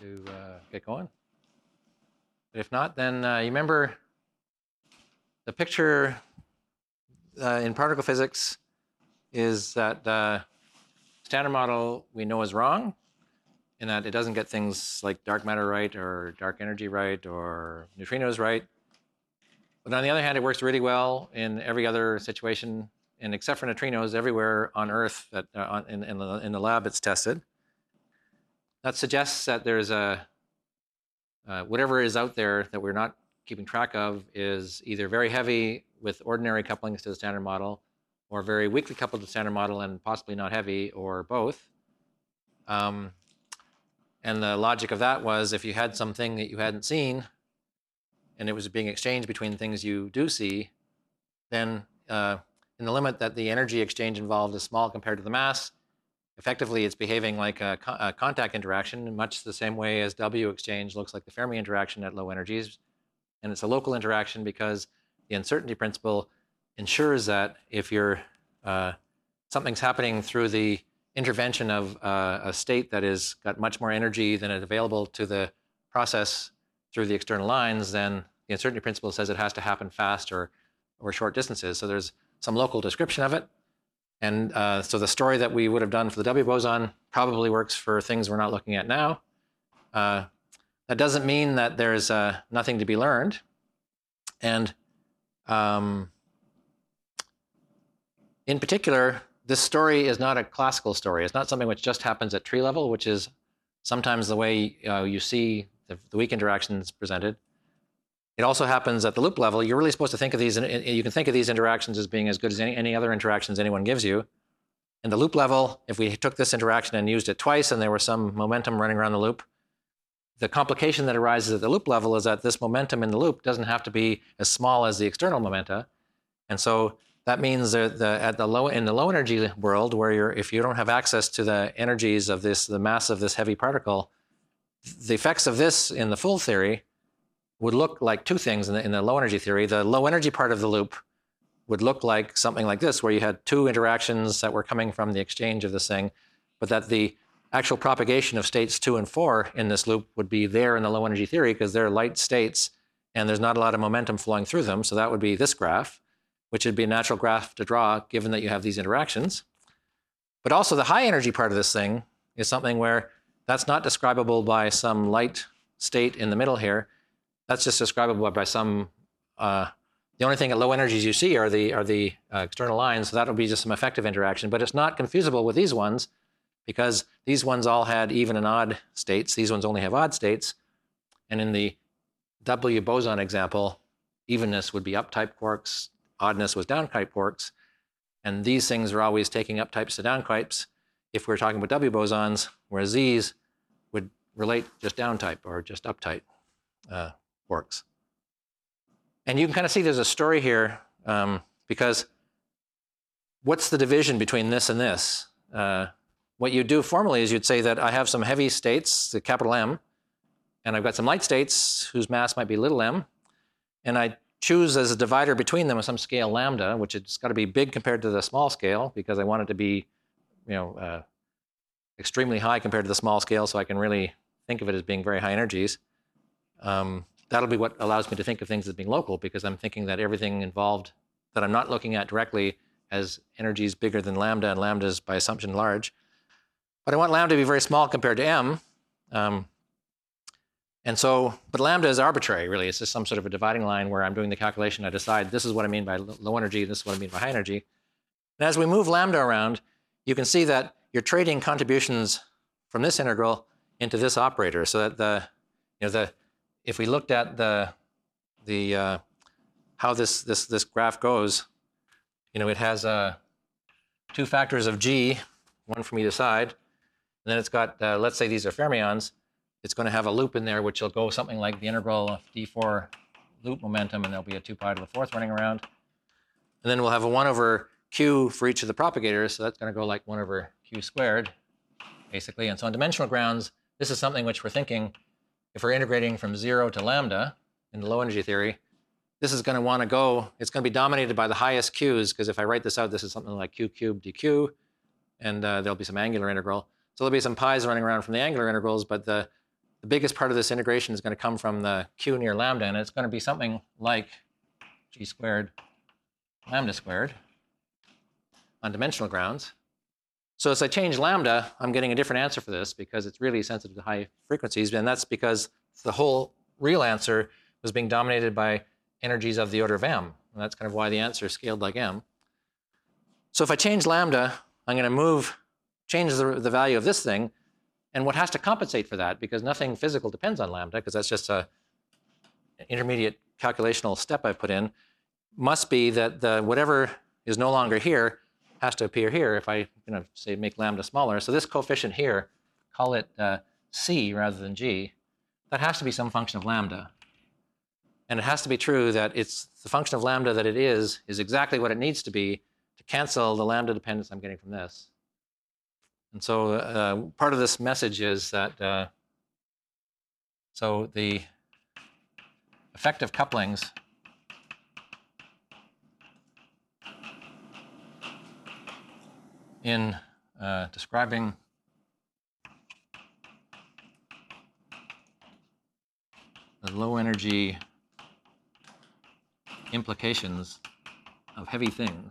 to get going. But if not, then you remember the picture in particle physics is that standard model we know is wrong, in that it doesn't get things like dark matter right or dark energy right or neutrinos right. But on the other hand, it works really well in every other situation, and except for neutrinos, everywhere on Earth that in the lab it's tested. That suggests that there's a whatever is out there that we're not keeping track of is either very heavy with ordinary couplings to the standard model, or very weakly coupled to the standard model and possibly not heavy, or both. And the logic of that was if you had something that you hadn't seen and it was being exchanged between things you do see, then in the limit that the energy exchange involved is small compared to the mass, effectively it's behaving like a contact interaction in much the same way as W exchange looks like the Fermi interaction at low energies. And it's a local interaction because the uncertainty principle ensures that if you're something's happening through the intervention of a state that is got much more energy than is available to the process through the external lines, then the uncertainty principle says it has to happen fast or short distances. So there's some local description of it. And so the story that we would have done for the W boson probably works for things we're not looking at now. That doesn't mean that there's nothing to be learned. And in particular, this story is not a classical story. It's not something which just happens at tree level, which is sometimes the way you see the weak interactions presented. It also happens at the loop level. You're really supposed to think of these, you can think of these interactions as being as good as any other interactions anyone gives you. In the loop level, if we took this interaction and used it twice and there was some momentum running around the loop, the complication that arises at the loop level is that this momentum in the loop doesn't have to be as small as the external momenta. And so that means that in the low energy world, where if you don't have access to the energies of the mass of this heavy particle, the effects of this in the full theory would look like two things in the low energy theory. The low energy part of the loop would look like something like this, where you had two interactions that were coming from the exchange of this thing, but that the actual propagation of states 2 and 4 in this loop would be there in the low energy theory because they're light states and there's not a lot of momentum flowing through them. So that would be this graph, which would be a natural graph to draw given that you have these interactions. But also the high energy part of this thing is something where that's not describable by some light state in the middle here. That's just describable by some, the only thing at low energies you see are the external lines, so that'll be just some effective interaction, but it's not confusable with these ones because these ones all had even and odd states. These ones only have odd states. And in the W boson example, evenness would be up-type quarks, oddness was down-type quarks, and these things are always taking up-types to down-types if we're talking about W bosons, whereas these would relate just down-type or just up-type quarks. And you can kind of see there's a story here because what's the division between this and this? What you do formally is you'd say that I have some heavy states, the capital M, and I've got some light states whose mass might be little m, and I choose as a divider between them some scale lambda, which it's got to be big compared to the small scale because I want it to be, extremely high compared to the small scale, so I can really think of it as being very high energies. That'll be what allows me to think of things as being local because I'm thinking that everything involved that I'm not looking at directly has energies bigger than lambda, and lambda is by assumption large. But I want lambda to be very small compared to m. But lambda is arbitrary, really. It's just some sort of a dividing line where I'm doing the calculation. I decide this is what I mean by low energy, this is what I mean by high energy. And as we move lambda around, you can see that you're trading contributions from this integral into this operator, so that if we looked at how this graph goes, it has two factors of g, one from either side, and then it's got let's say these are fermions. It's going to have a loop in there which will go something like the integral of d4 loop momentum, and there'll be a 2 pi to the 4th running around, and then we'll have a 1 over q for each of the propagators, so that's going to go like 1 over q squared, basically. And so on dimensional grounds, this is something which we're thinking, if we're integrating from 0 to lambda in the low energy theory, this is going to want to go, it's going to be dominated by the highest q's, because if I write this out, this is something like q cubed dq, and there'll be some angular integral. So there'll be some pi's running around from the angular integrals, but the the biggest part of this integration is going to come from the q near lambda, and it's going to be something like g squared lambda squared on dimensional grounds. So as I change lambda, I'm getting a different answer for this because it's really sensitive to high frequencies, and that's because the whole real answer was being dominated by energies of the order of m, and that's kind of why the answer is scaled like m. So if I change lambda, I'm going to change the value of this thing, and what has to compensate for that, because nothing physical depends on lambda, because that's just an intermediate calculational step I put in, must be that whatever is no longer here has to appear here if I say make lambda smaller. So this coefficient here, call it c rather than g, that has to be some function of lambda. And it has to be true that it's the function of lambda that it is exactly what it needs to be to cancel the lambda dependence I'm getting from this. And so part of this message is that, so the effective couplings in describing the low energy implications of heavy things,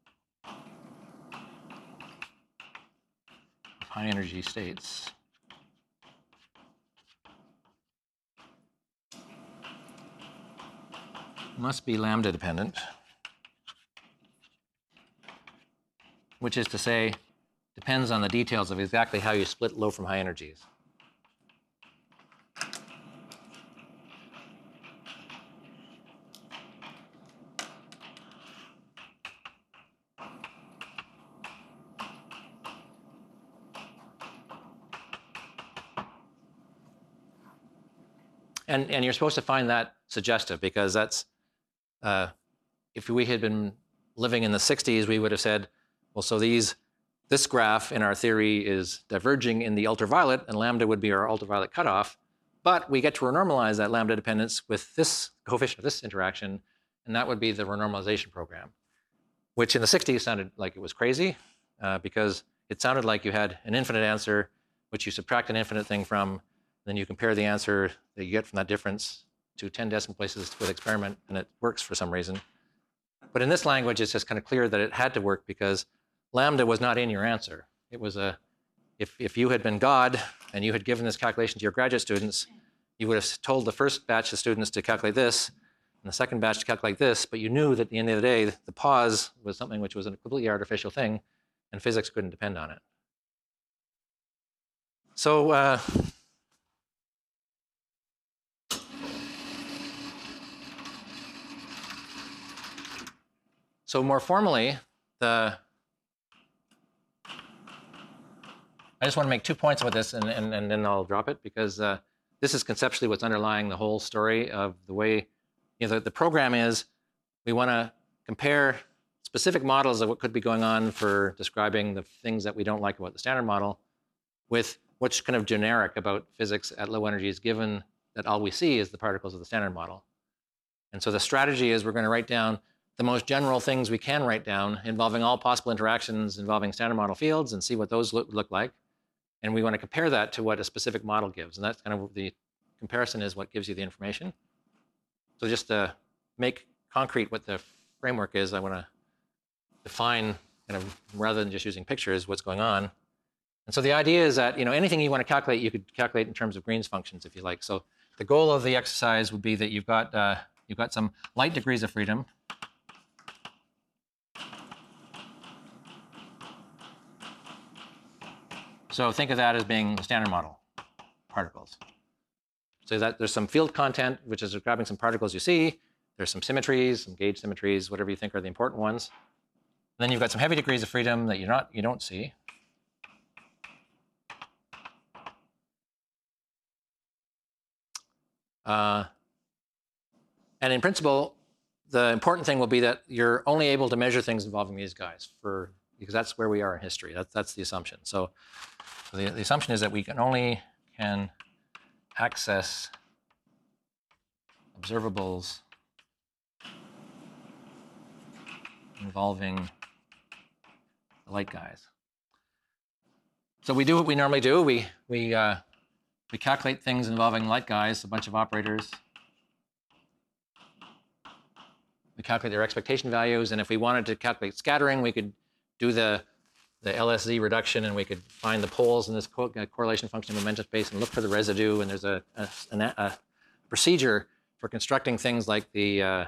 of high energy states, must be lambda dependent, which is to say, depends on the details of exactly how you split low from high energies. And you're supposed to find that suggestive, because that's, if we had been living in the 60s, we would have said, well, so this graph in our theory is diverging in the ultraviolet, and lambda would be our ultraviolet cutoff. But we get to renormalize that lambda dependence with this coefficient of this interaction, and that would be the renormalization program, which in the 60s sounded like it was crazy, because it sounded like you had an infinite answer, which you subtract an infinite thing from, then you compare the answer that you get from that difference to 10 decimal places with experiment, and it works for some reason. But in this language, it's just kind of clear that it had to work because lambda was not in your answer. It was if you had been God and you had given this calculation to your graduate students, you would have told the first batch of students to calculate this, and the second batch to calculate this, but you knew that at the end of the day, the pause was something which was a completely artificial thing, and physics couldn't depend on it. So, so more formally, I just want to make 2 points about this, and then I'll drop it, because this is conceptually what's underlying the whole story of the way, the program is, we want to compare specific models of what could be going on for describing the things that we don't like about the standard model with what's kind of generic about physics at low energies, given that all we see is the particles of the standard model. And so the strategy is we're going to write down the most general things we can write down involving all possible interactions involving standard model fields and see what those look like. And we want to compare that to what a specific model gives. And that's kind of the comparison is what gives you the information. So just to make concrete what the framework is, I want to define, kind of, rather than just using pictures, what's going on. And so the idea is that anything you want to calculate, you could calculate in terms of Green's functions if you like. So the goal of the exercise would be that you've got some light degrees of freedom. So think of that as being the standard model particles. So that there's some field content, which is grabbing some particles you see. There's some symmetries, some gauge symmetries, whatever you think are the important ones. And then you've got some heavy degrees of freedom that you don't see. And in principle, the important thing will be that you're only able to measure things involving these guys because that's where we are in history. That's the assumption. So the assumption is that we can access observables involving the light guys. So we do what we normally do. We We calculate things involving light guys, a bunch of operators. We calculate their expectation values, and if we wanted to calculate scattering, we could do the LSZ reduction, and we could find the poles in this correlation function momentum space and look for the residue. And there's a procedure for constructing things like the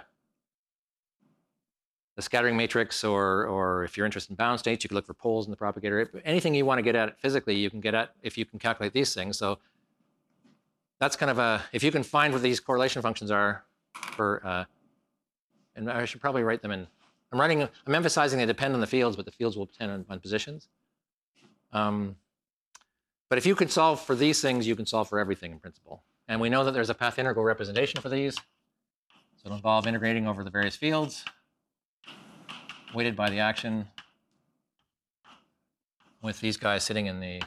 scattering matrix, or if you're interested in bound states, you can look for poles in the propagator. Anything you want to get at physically, you can get at if you can calculate these things. So that's kind of if you can find what these correlation functions are for, and I should probably write them in. I'm emphasizing they depend on the fields, but the fields will depend on positions. But if you can solve for these things, you can solve for everything in principle. And we know that there's a path integral representation for these. So it'll involve integrating over the various fields, weighted by the action, with these guys sitting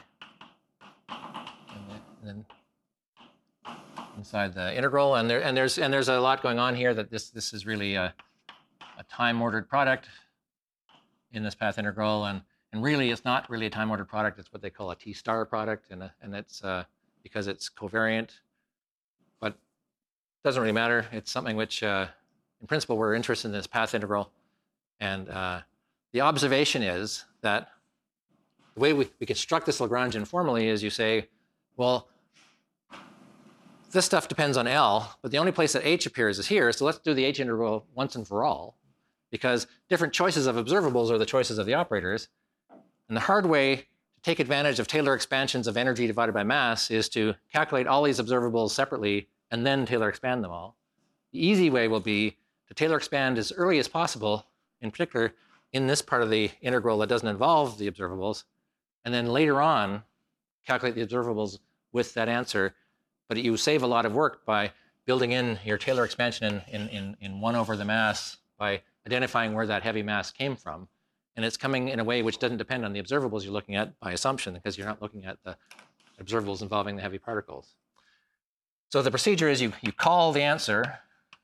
inside the integral. And there's a lot going on here. That this is really a time-ordered product in this path integral, and really it's not really a time-ordered product. It's what they call a T-star product, and it's because it's covariant, but it doesn't really matter. It's something which, in principle, we're interested in this path integral, and the observation is that the way we construct this Lagrangian formally is you say, well, this stuff depends on L, but the only place that H appears is here, so let's do the H integral once and for all, because different choices of observables are the choices of the operators. And the hard way to take advantage of Taylor expansions of energy divided by mass is to calculate all these observables separately and then Taylor expand them all. The easy way will be to Taylor expand as early as possible, in particular in this part of the integral that doesn't involve the observables, and then later on calculate the observables with that answer. But you save a lot of work by building in your Taylor expansion in 1 over the mass by identifying where that heavy mass came from. And it's coming in a way which doesn't depend on the observables you're looking at by assumption, because you're not looking at the observables involving the heavy particles. So the procedure is you call the answer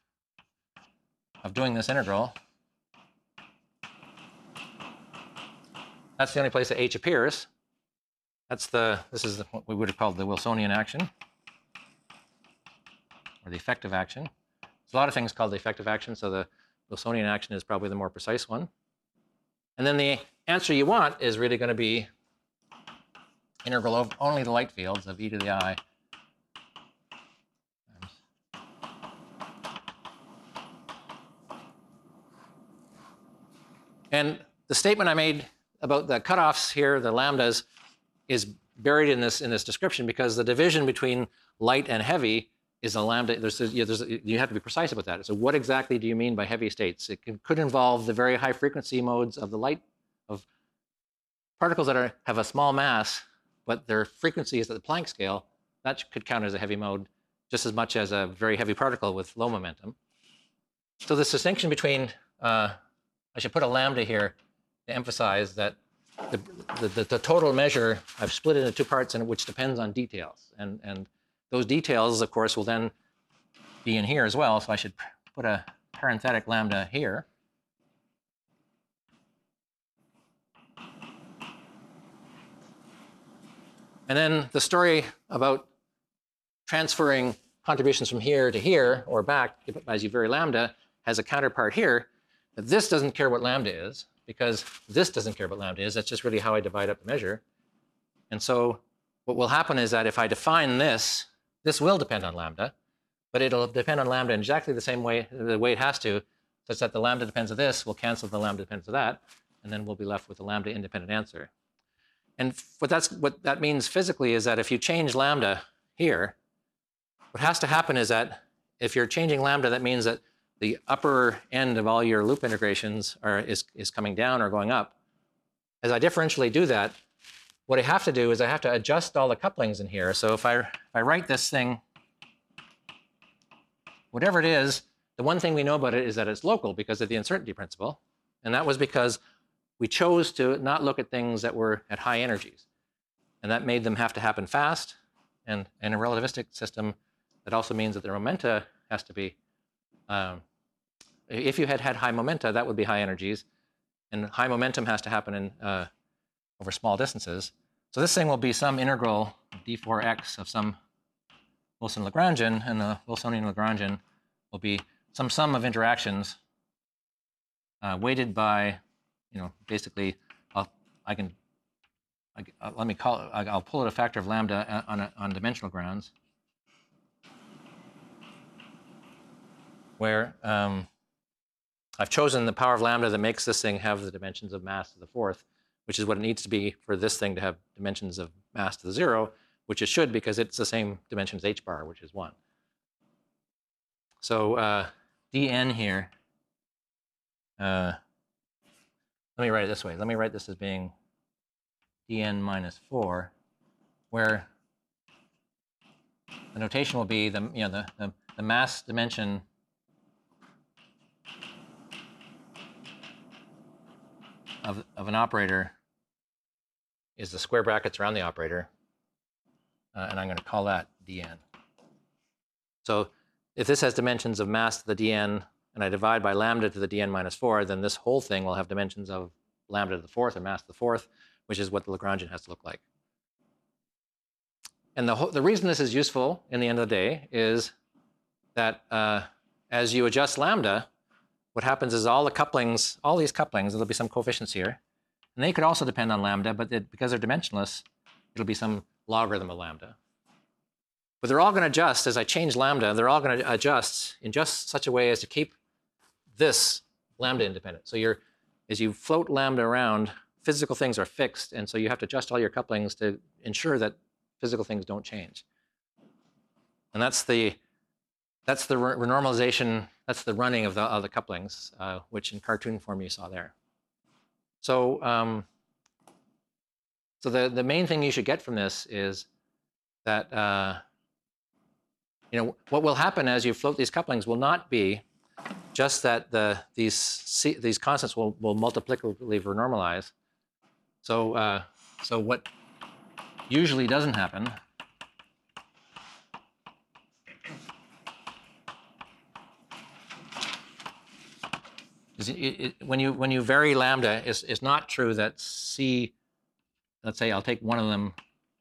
of doing this integral. That's the only place that H appears. This is what we would have called the Wilsonian action, or the effective action. There's a lot of things called the effective action, so the Wilsonian action is probably the more precise one. And then the answer you want is really going to be integral of only the light fields of e to the I. And the statement I made about the cutoffs here, the lambdas, is buried in this description, because the division between light and heavy is a lambda. You have to be precise about that. So what exactly do you mean by heavy states? It could involve the very high frequency modes of the light, of particles that have a small mass, but their frequency is at the Planck scale. That could count as a heavy mode just as much as a very heavy particle with low momentum. So this distinction between, I should put a lambda here to emphasize that the total measure, I've split it into 2 parts, and which depends on details. And those details, of course, will then be in here as well. So I should put a parenthetic lambda here. And then the story about transferring contributions from here to here or back as you vary lambda has a counterpart here. But this doesn't care what lambda is, because this doesn't care what lambda is. That's just really how I divide up the measure. And so what will happen is that if I define this, this will depend on lambda, but it'll depend on lambda in exactly the same way, the way it has to, such that the lambda depends on this will cancel the lambda depends on that, and then we'll be left with a lambda independent answer. And what that means physically is that if you change lambda here, what has to happen is that if you're changing lambda, that means that the upper end of all your loop integrations is coming down or going up. As I differentially do that, what I have to do is I have to adjust all the couplings in here. So if I write this thing, whatever it is, the one thing we know about it is that it's local because of the uncertainty principle. And that was because we chose to not look at things that were at high energies. And that made them have to happen fast. And in a relativistic system, that also means that the momenta has to be, if you had high momenta, that would be high energies. And high momentum has to happen in, over small distances. So this thing will be some integral d4x of some Wilson-Lagrangian, and the Wilsonian-Lagrangian will be some sum of interactions weighted by, basically, I'll pull it a factor of lambda on dimensional grounds, where I've chosen the power of lambda that makes this thing have the dimensions of mass to the fourth, which is what it needs to be for this thing to have dimensions of mass to the 0, which it should because it's the same dimension as h bar, which is 1. So dn here, let me write it this way. Let me write this as being dn minus 4, where the notation will be the mass dimension of an operator is the square brackets around the operator, and I'm going to call that dn. So if this has dimensions of mass to the dn, and I divide by lambda to the dn minus 4, then this whole thing will have dimensions of lambda to the fourth or mass to the fourth, which is what the Lagrangian has to look like. And the reason this is useful in the end of the day is that as you adjust lambda, what happens is all these couplings, there'll be some coefficients here, and they could also depend on lambda, but because they're dimensionless, it'll be some logarithm of lambda. But they're all going to adjust as I change lambda. They're all going to adjust in just such a way as to keep this lambda independent. So as you float lambda around, physical things are fixed, and so you have to adjust all your couplings to ensure that physical things don't change. And that's the renormalization. That's the running of the couplings, which in cartoon form you saw there. So the main thing you should get from this is that what will happen as you float these couplings will not be just that these constants will multiplicatively renormalize. So what usually doesn't happen is when you vary lambda, it's not true that C, let's say I'll take one of them.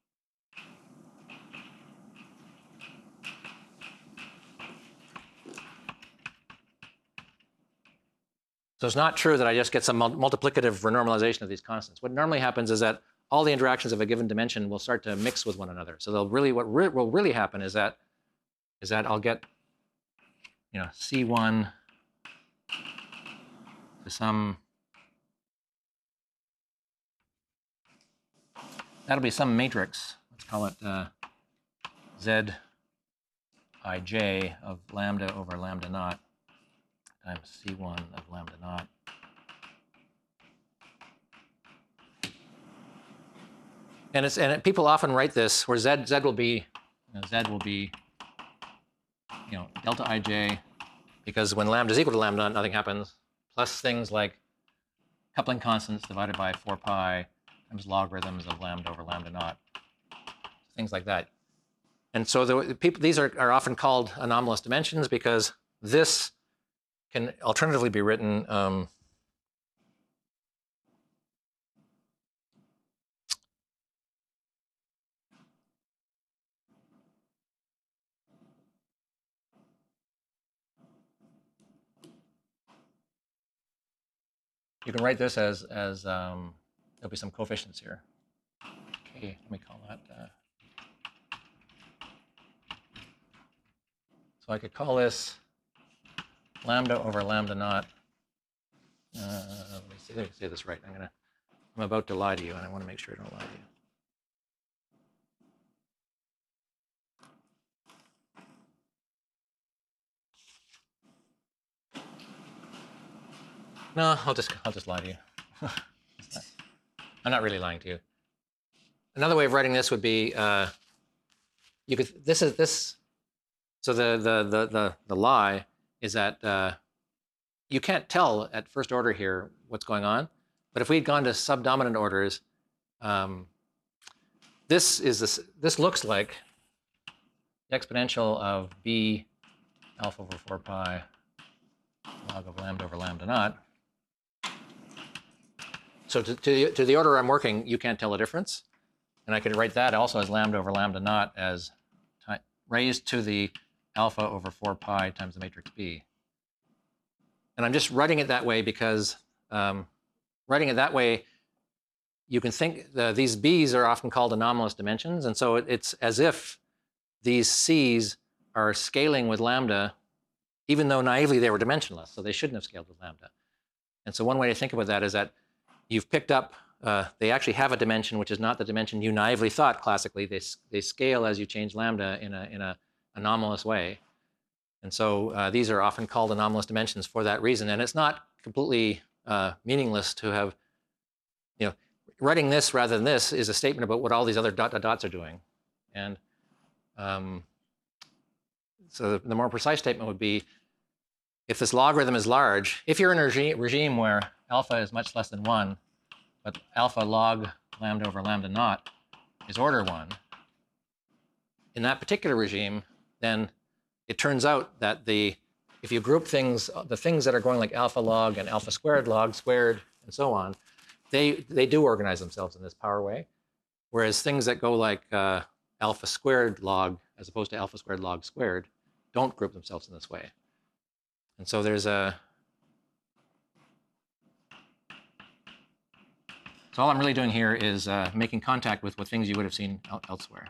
So it's not true that I just get some multiplicative renormalization of these constants. What normally happens is that all the interactions of a given dimension will start to mix with one another. So what will really happen is that I'll get C1 to some, that'll be some matrix. Let's call it Zij of lambda over lambda naught times C1 of lambda naught. And people often write this where Z will be delta ij, because when lambda is equal to lambda naught, nothing happens, plus things like coupling constants divided by 4 pi times logarithms of lambda over lambda naught, things like that. And so these are often called anomalous dimensions because this can alternatively be written you can write this as there'll be some coefficients here. Okay, let me call that. So I could call this lambda over lambda naught. Let me say this right. I'm about to lie to you, and I want to make sure I don't lie to you. No, I'll just lie to you. I'm not really lying to you. Another way of writing this would be you could so the lie is that you can't tell at first order here what's going on, but if we'd gone to subdominant orders, this looks like the exponential of b alpha over 4 pi log of lambda over lambda naught. So to the order I'm working, you can't tell a difference. And I could write that also as lambda over lambda naught as raised to the alpha over 4 pi times the matrix B. And I'm just writing it that way because writing it that way, you can think these B's are often called anomalous dimensions. And so it's as if these C's are scaling with lambda, even though naively they were dimensionless. So they shouldn't have scaled with lambda. And so one way to think about that is that you've picked up, they actually have a dimension which is not the dimension you naively thought classically. They scale as you change lambda in a anomalous way. And so these are often called anomalous dimensions for that reason. And it's not completely meaningless to have, writing this rather than this is a statement about what all these other dots are doing. And so the more precise statement would be, if this logarithm is large, if you're in a regime where alpha is much less than 1, but alpha log lambda over lambda naught is order 1, in that particular regime, then it turns out that if you group things, the things that are going like alpha log and alpha squared log squared and so on, they do organize themselves in this power way. Whereas things that go like alpha squared log as opposed to alpha squared log squared don't group themselves in this way. And so there's so all I'm really doing here is making contact with things you would have seen elsewhere.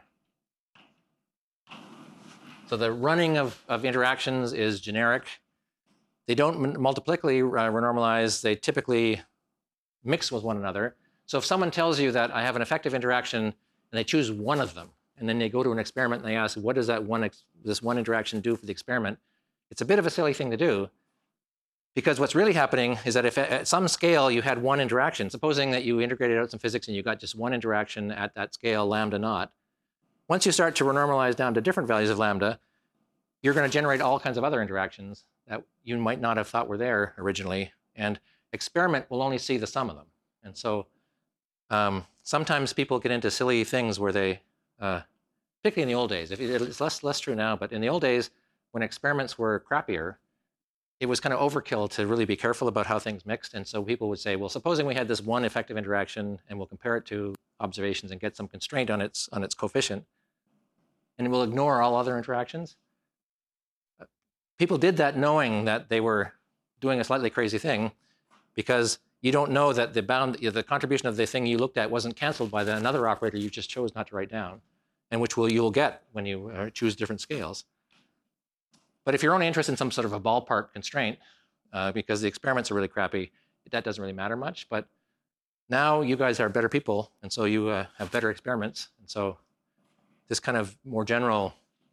So the running of interactions is generic. They don't multiplically renormalize. They typically mix with one another. So if someone tells you that I have an effective interaction and they choose one of them, and then they go to an experiment and they ask, what does this one interaction do for the experiment? It's a bit of a silly thing to do, because what's really happening is that if at some scale you had one interaction, supposing that you integrated out some physics and you got just one interaction at that scale, lambda naught, once you start to renormalize down to different values of lambda, you're going to generate all kinds of other interactions that you might not have thought were there originally. And experiment will only see the sum of them. And so sometimes people get into silly things where they, particularly in the old days, it's less true now, but in the old days, when experiments were crappier, it was kind of overkill to really be careful about how things mixed. And so people would say, well, supposing we had this one effective interaction and we'll compare it to observations and get some constraint on its coefficient, and we'll ignore all other interactions. People did that knowing that they were doing a slightly crazy thing, because you don't know that the contribution of the thing you looked at wasn't canceled by another operator you just chose not to write down, and which you'll get when you choose different scales. But if you're only interested in some sort of a ballpark constraint, because the experiments are really crappy, that doesn't really matter much. But now you guys are better people, and so you have better experiments. And so this kind of more general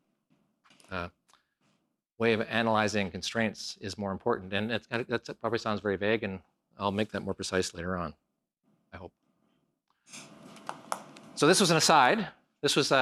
way of analyzing constraints is more important. And that probably sounds very vague, and I'll make that more precise later on, I hope. So this was an aside. This was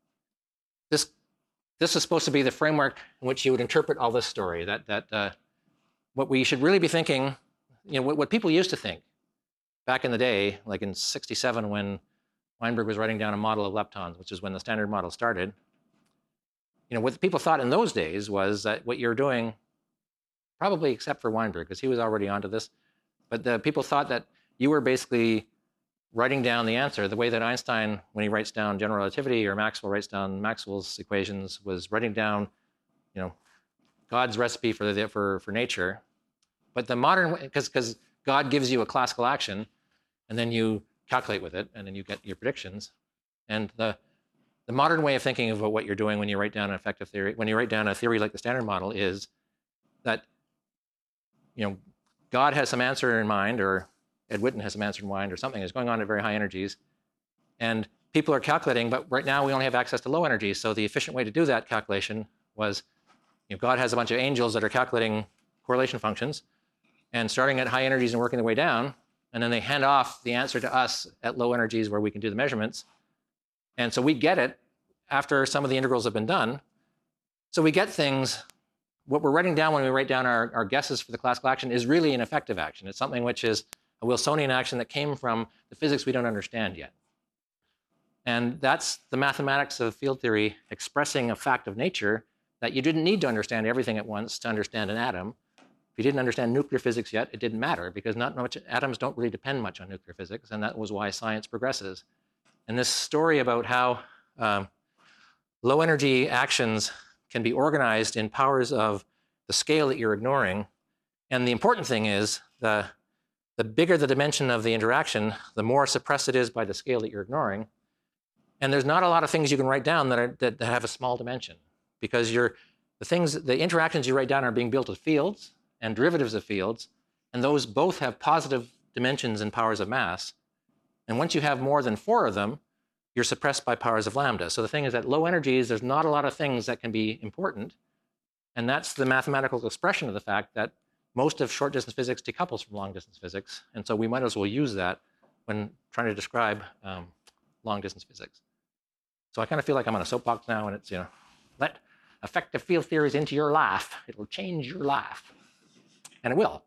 this is supposed to be the framework in which you would interpret all this story. That what we should really be thinking, what people used to think back in the day, like in '67 when Weinberg was writing down a model of leptons, which is when the standard model started. What people thought in those days was that what you're doing, probably except for Weinberg, because he was already onto this, but the people thought that you were basically writing down the answer the way that Einstein, when he writes down general relativity, or Maxwell writes down Maxwell's equations, was writing down, God's recipe for nature. But the modern, because God gives you a classical action, and then you calculate with it, and then you get your predictions. And the modern way of thinking about what you're doing when you write down an effective theory, when you write down a theory like the standard model, is that God has some answer in mind, or Ed Witten has some answer in mind, or something is going on at very high energies, and people are calculating, but right now we only have access to low energies. So the efficient way to do that calculation was, God has a bunch of angels that are calculating correlation functions, and starting at high energies and working their way down, and then they hand off the answer to us at low energies where we can do the measurements. And so we get it after some of the integrals have been done. So we get things, what we're writing down when we write down our guesses for the classical action is really an effective action. It's something which is a Wilsonian action that came from the physics we don't understand yet. And that's the mathematics of field theory expressing a fact of nature that you didn't need to understand everything at once to understand an atom. If you didn't understand nuclear physics yet, it didn't matter, because atoms don't really depend much on nuclear physics, and that was why science progresses. And this story about how low energy actions can be organized in powers of the scale that you're ignoring. And the important thing is the bigger the dimension of the interaction, the more suppressed it is by the scale that you're ignoring. And there's not a lot of things you can write down that have a small dimension, because the interactions you write down are being built with fields and derivatives of fields, and those both have positive dimensions and powers of mass. And once you have more than 4 of them, you're suppressed by powers of lambda. So the thing is that low energies, there's not a lot of things that can be important. And that's the mathematical expression of the fact that most of short distance physics decouples from long distance physics. And so we might as well use that when trying to describe long distance physics. So I kind of feel like I'm on a soapbox now, and it's, let effective field theories into your life. It'll change your life. And it will.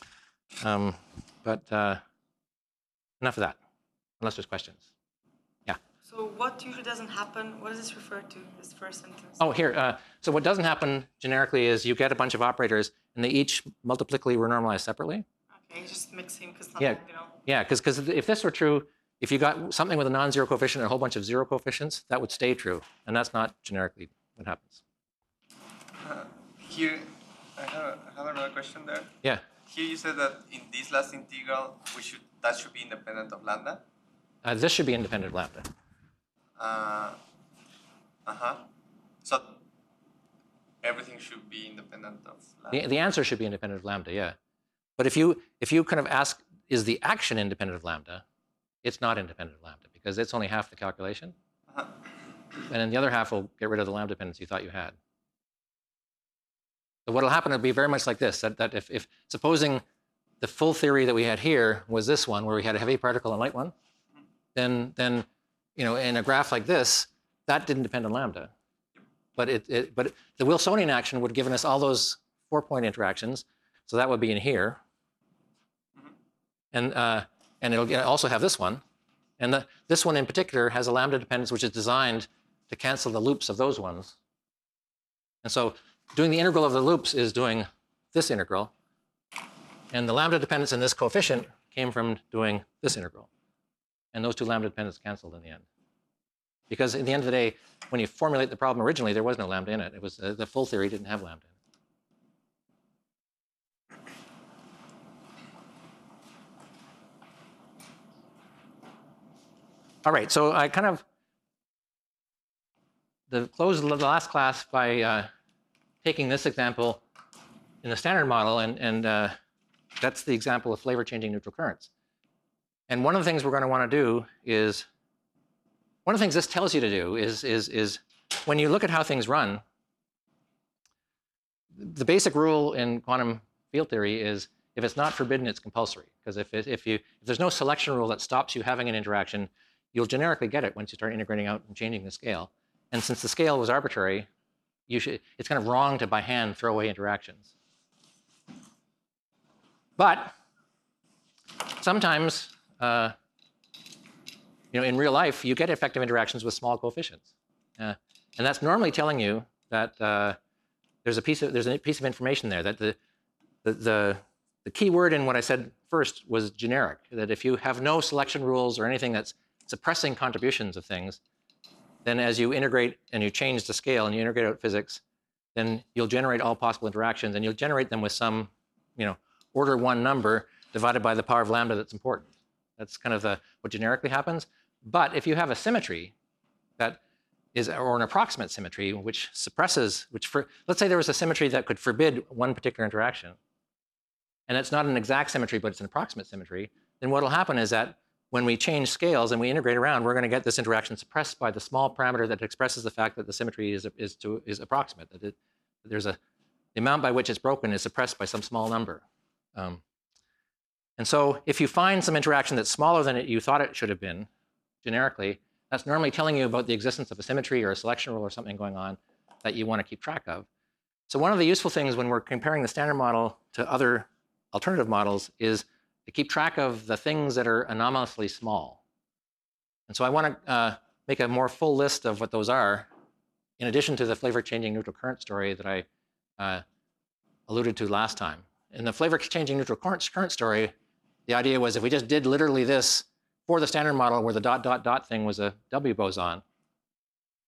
But enough of that, unless there's questions. Yeah? So what usually doesn't happen? What does this refer to, this first sentence? Oh, here. So what doesn't happen generically is you get a bunch of operators, and they each multiplically renormalize separately. Okay, just mixing, because Yeah, yeah, because if this were true, if you got something with a non-zero coefficient and a whole bunch of zero coefficients, that would stay true. And that's not generically what happens. Here, I have another question there. Yeah. Here you said that in this last integral, that should be independent of lambda? This should be independent of lambda. So everything should be independent of lambda? The answer should be independent of lambda, yeah. But if you kind of ask, is the action independent of lambda? It's not independent of lambda, because it's only half the calculation. And then the other half will get rid of the lambda dependence you thought you had. So what will happen will be very much like this, that if supposing the full theory that we had here was this one, where we had a heavy particle and light one, then in a graph like this, that didn't depend on lambda. But the Wilsonian action would have given us all those 4-point interactions, so that would be in here. And it'll also have this one. And this one in particular has a lambda dependence which is designed to cancel the loops of those ones. And so doing the integral of the loops is doing this integral. And the lambda dependence in this coefficient came from doing this integral. And those two lambda dependences canceled in the end. Because in the end of the day, when you formulate the problem originally, there was no lambda in it. It was the full theory didn't have lambda in it. All right, so I kind of closed the last class by taking this example in the standard model, and that's the example of flavor changing neutral currents. And one of the things we're going to want to do is, one of the things this tells you to do is when you look at how things run, the basic rule in quantum field theory is if it's not forbidden, it's compulsory. Because if there's no selection rule that stops you having an interaction, you'll generically get it once you start integrating out and changing the scale. And since the scale was arbitrary, it's kind of wrong to by hand throw away interactions. But sometimes, in real life, you get effective interactions with small coefficients, and that's normally telling you that there's a piece of information there, that the key word in what I said first was generic. That if you have no selection rules or anything that's suppressing contributions of things, then as you integrate and you change the scale and you integrate out physics, then you'll generate all possible interactions, and you'll generate them with some, order 1 number divided by the power of lambda that's important. That's kind of what generically happens. But if you have a symmetry that is, or an approximate symmetry, which suppresses, let's say there was a symmetry that could forbid one particular interaction, and it's not an exact symmetry, but it's an approximate symmetry, then what will happen is that when we change scales and we integrate around, we're going to get this interaction suppressed by the small parameter that expresses the fact that the symmetry is approximate. That the amount by which it's broken is suppressed by some small number. And so if you find some interaction that's smaller than you thought it should have been, generically, that's normally telling you about the existence of a symmetry or a selection rule or something going on that you want to keep track of. So one of the useful things when we're comparing the standard model to other alternative models is to keep track of the things that are anomalously small. And so I want to make a more full list of what those are, in addition to the flavor changing neutral current story that I alluded to last time. In the flavor changing neutral current story, the idea was if we just did literally this for the standard model where the ... thing was a W boson,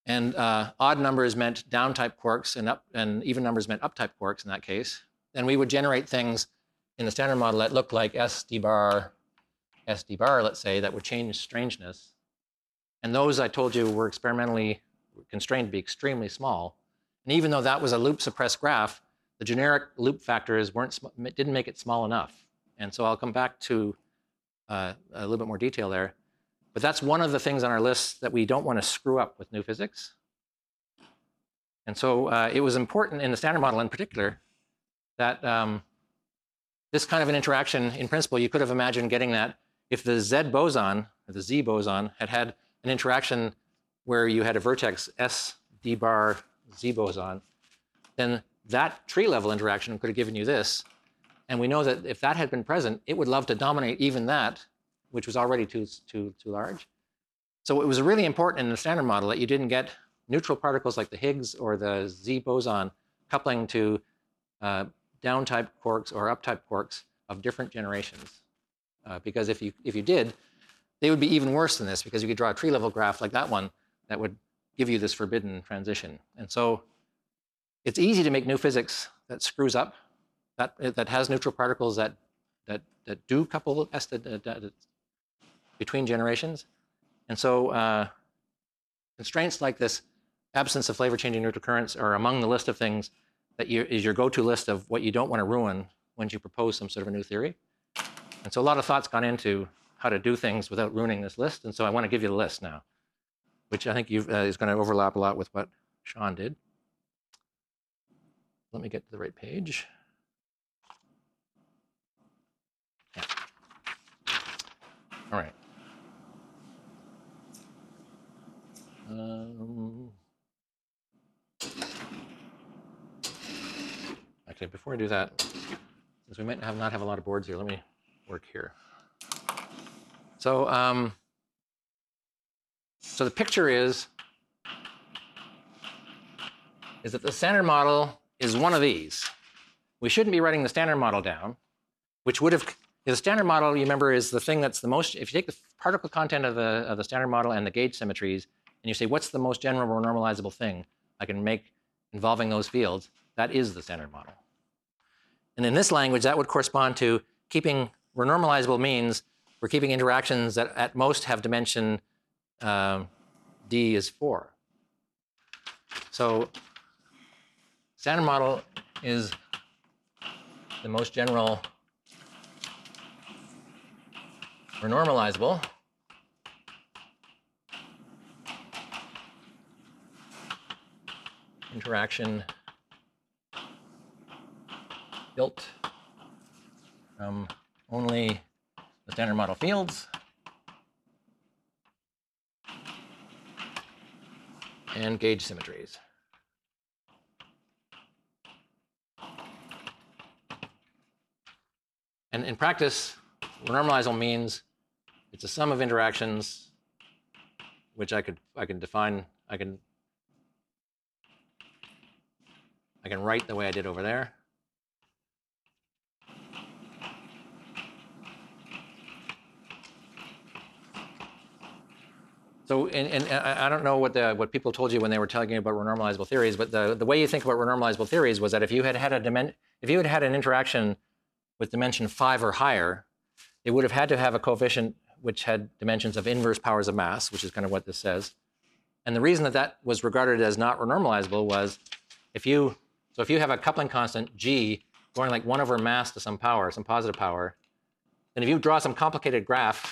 And odd numbers meant down-type quarks, and even numbers meant up-type quarks in that case. Then we would generate things in the standard model that looked like S d bar, let's say, that would change strangeness. And those, I told you, were experimentally constrained to be extremely small. And even though that was a loop-suppressed graph, the generic loop factors didn't make it small enough. And so I'll come back to a little bit more detail there. But that's one of the things on our list that we don't want to screw up with new physics. And so it was important in the standard model in particular that this kind of an interaction, in principle, you could have imagined getting that if the Z boson, or the Z boson, had an interaction where you had a vertex S d bar Z boson, then that tree level interaction could have given you this. And we know that if that had been present, it would love to dominate even that, which was already too large. So it was really important in the standard model that you didn't get neutral particles like the Higgs or the Z boson coupling to down-type quarks or up-type quarks of different generations. Because if you did, they would be even worse than this, because you could draw a tree-level graph like that one that would give you this forbidden transition. And so it's easy to make new physics that screws up, that has neutral particles that do couple between generations. And so constraints like this absence of flavor-changing neutral currents are among the list of things that is your go-to list of what you don't want to ruin when you propose some sort of a new theory. And so a lot of thought's gone into how to do things without ruining this list. And so I want to give you the list now, which I think is going to overlap a lot with what Sean did. Let me get to the right page. Yeah. All right. Actually, before I do that, since we might not have a lot of boards here, let me work here. So, so the picture is that the standard model is one of these. We shouldn't be writing the standard model down, which would have, the standard model, you remember, is the thing that's the most, if you take the particle content of the standard model and the gauge symmetries, and you say, what's the most general renormalizable thing I can make involving those fields, that is the standard model. And in this language, that would correspond to keeping renormalizable means we're keeping interactions that at most have dimension d is 4. So standard model is the most general renormalizable interaction built from only the standard model fields and gauge symmetries. And in practice, renormalizable means it's a sum of interactions, which I can define. I can write the way I did over there. So, and I don't know what people told you when they were telling you about renormalizable theories, but the way you think about renormalizable theories was that if you had had an interaction with dimension 5 or higher, it would have had to have a coefficient which had dimensions of inverse powers of mass, which is kind of what this says. And the reason that was regarded as not renormalizable was if you have a coupling constant g going like 1 over mass to some power, some positive power, then if you draw some complicated graph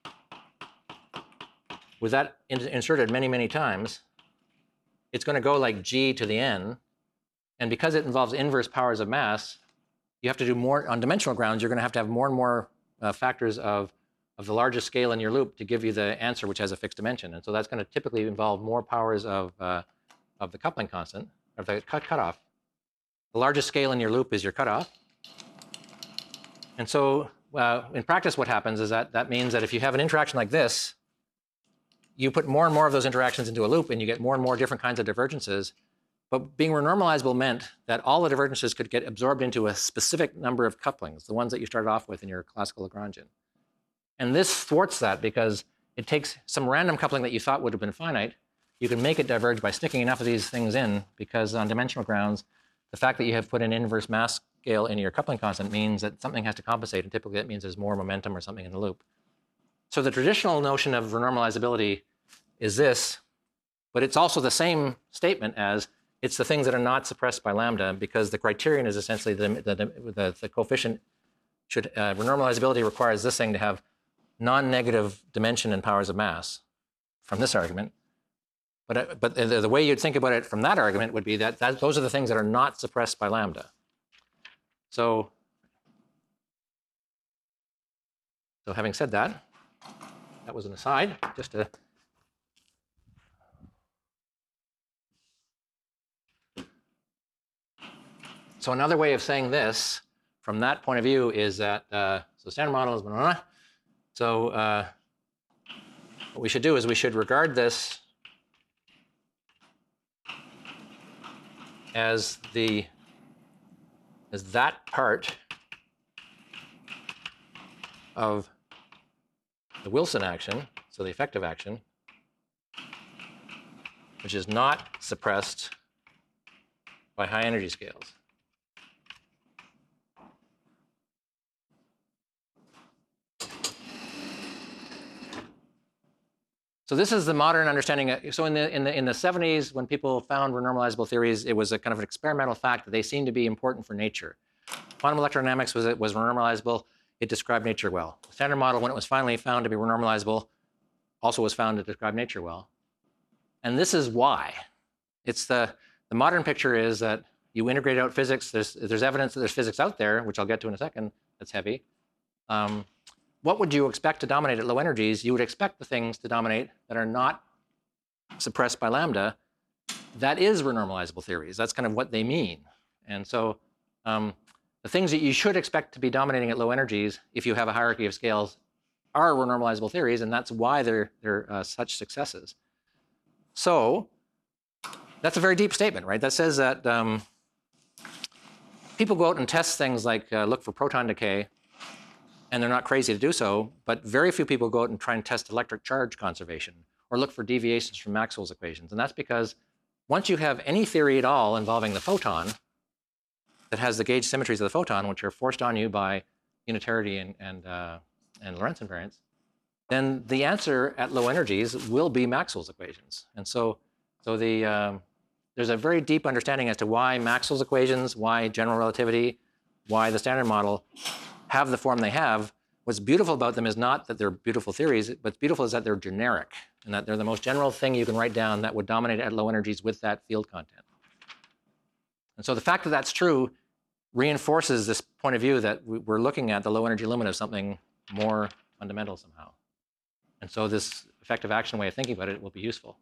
with that inserted many, many times, it's going to go like g to the n. And because it involves inverse powers of mass, you have to do more on dimensional grounds. You're going to have more and more factors of the largest scale in your loop to give you the answer which has a fixed dimension. And so that's going to typically involve more powers of the coupling constant, of the cutoff. The largest scale in your loop is your cutoff. And so in practice, what happens is that means that if you have an interaction like this, you put more and more of those interactions into a loop, and you get more and more different kinds of divergences. But being renormalizable meant that all the divergences could get absorbed into a specific number of couplings, the ones that you started off with in your classical Lagrangian. And this thwarts that because it takes some random coupling that you thought would have been finite. you can make it diverge by sticking enough of these things in, because on dimensional grounds, the fact that you have put an inverse mass scale into your coupling constant means that something has to compensate, and typically that means there's more momentum or something in the loop. So the traditional notion of renormalizability is this, but it's also the same statement as it's the things that are not suppressed by lambda, because the criterion is essentially the coefficient should, renormalizability requires this thing to have non-negative dimension and powers of mass from this argument. But the way you'd think about it from that argument would be that those are the things that are not suppressed by lambda. So having said that, that was an aside, just to so another way of saying this from that point of view is that so standard model is blah, blah, blah. So what we should do is we should regard this as that part of the Wilson action, so the effective action, which is not suppressed by high energy scales. So this is the modern understanding. So in the 70s, when people found renormalizable theories, it was a kind of an experimental fact that they seemed to be important for nature. Quantum electrodynamics was renormalizable. It described nature well. The Standard Model, when it was finally found to be renormalizable, also was found to describe nature well. And this is why. It's the modern picture is that you integrate out physics. There's evidence that there's physics out there, which I'll get to in a second, that's heavy. What would you expect to dominate at low energies? You would expect the things to dominate that are not suppressed by lambda. That is renormalizable theories. That's kind of what they mean. And so the things that you should expect to be dominating at low energies, if you have a hierarchy of scales, are renormalizable theories, and that's why they're such successes. So that's a very deep statement, right? That says that people go out and test things like look for proton decay, and they're not crazy to do so, but very few people go out and try and test electric charge conservation or look for deviations from Maxwell's equations. And that's because once you have any theory at all involving the photon that has the gauge symmetries of the photon, which are forced on you by unitarity and Lorentz invariance, then the answer at low energies will be Maxwell's equations. And so there's a very deep understanding as to why Maxwell's equations, why general relativity, why the Standard Model have the form they have. What's beautiful about them is not that they're beautiful theories. What's beautiful is that they're generic and that they're the most general thing you can write down that would dominate at low energies with that field content. And so the fact that that's true reinforces this point of view that we're looking at the low energy limit of something more fundamental somehow. And so this effective action way of thinking about it will be useful.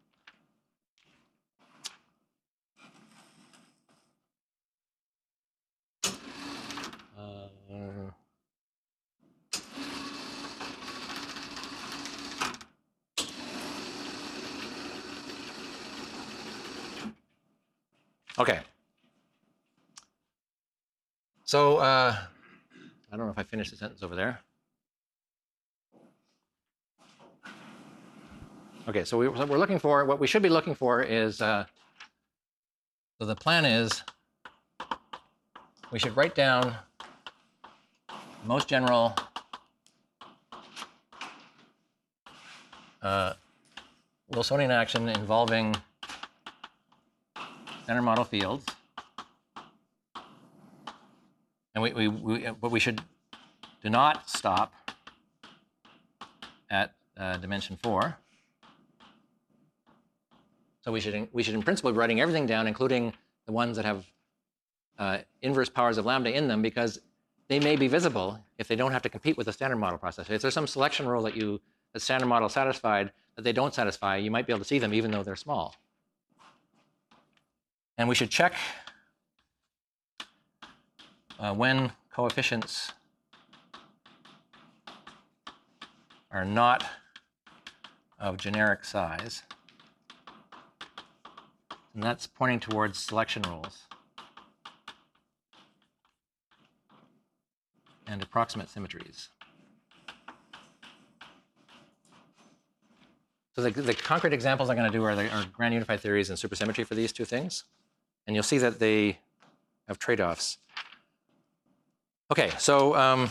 Okay. So I don't know if I finished the sentence over there. Okay, so we're looking for, what we should be looking for is, so the plan is we should write down most general Wilsonian action involving Standard Model fields. And but we should do not stop at dimension 4. So we should in principle be writing everything down, including the ones that have inverse powers of lambda in them, because they may be visible if they don't have to compete with the Standard Model process. If there's some selection rule that the Standard Model satisfied that they don't satisfy, you might be able to see them even though they're small. And we should check when coefficients are not of generic size. And that's pointing towards selection rules and approximate symmetries. So the concrete examples I'm going to do are grand unified theories and supersymmetry for these two things. And you'll see that they have trade-offs. Okay, so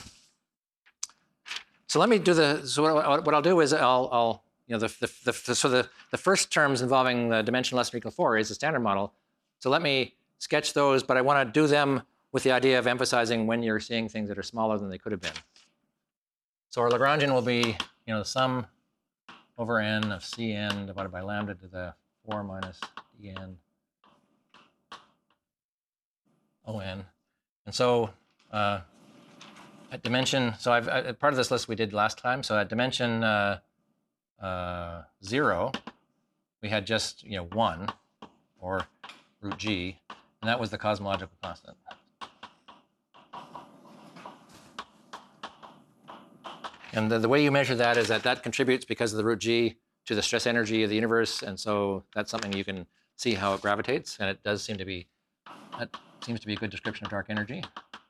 so let me do what I'll do is I'll the first terms involving the dimension less than or equal to 4 is the standard model. So let me sketch those, but I want to do them with the idea of emphasizing when you're seeing things that are smaller than they could have been. So our Lagrangian will be, the sum over n of Cn divided by lambda to the 4 minus dn On. And so at dimension, so part of this list we did last time. So at dimension 0, we had just 1 or root g, and that was the cosmological constant. And the way you measure that is that contributes because of the root g to the stress energy of the universe, and so that's something you can see how it gravitates, and it does seem to be, that seems to be a good description of dark energy.